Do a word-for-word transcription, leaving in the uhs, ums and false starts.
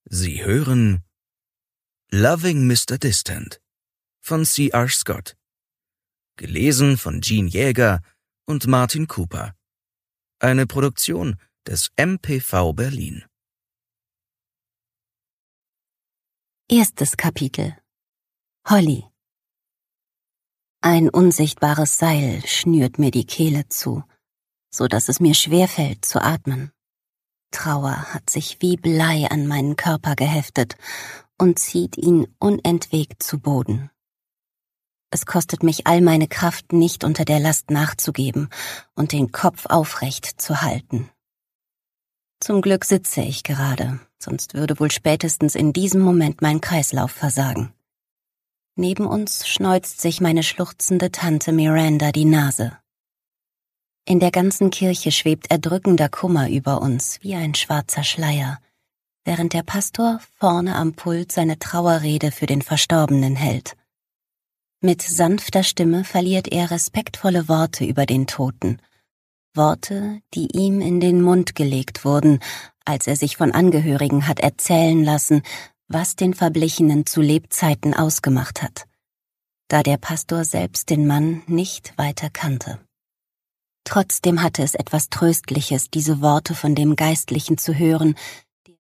Sie hören Loving Mister Distant von C R Scott, gelesen von Gene Jäger und Martin Cooper, eine Produktion des M P V Berlin. Erstes Kapitel. Holly. Ein unsichtbares Seil schnürt mir die Kehle zu, so dass es mir schwerfällt zu atmen. Trauer hat sich wie Blei an meinen Körper geheftet und zieht ihn unentwegt zu Boden. Es kostet mich all meine Kraft nicht, unter der Last nachzugeben und den Kopf aufrecht zu halten. Zum Glück sitze ich gerade, sonst würde wohl spätestens in diesem Moment mein Kreislauf versagen. Neben uns schneuzt sich meine schluchzende Tante Miranda die Nase. In der ganzen Kirche schwebt erdrückender Kummer über uns wie ein schwarzer Schleier, während der Pastor vorne am Pult seine Trauerrede für den Verstorbenen hält. Mit sanfter Stimme verliert er respektvolle Worte über den Toten, Worte, die ihm in den Mund gelegt wurden, als er sich von Angehörigen hat erzählen lassen, was den Verblichenen zu Lebzeiten ausgemacht hat, da der Pastor selbst den Mann nicht weiter kannte. Trotzdem hatte es etwas Tröstliches, diese Worte von dem Geistlichen zu hören,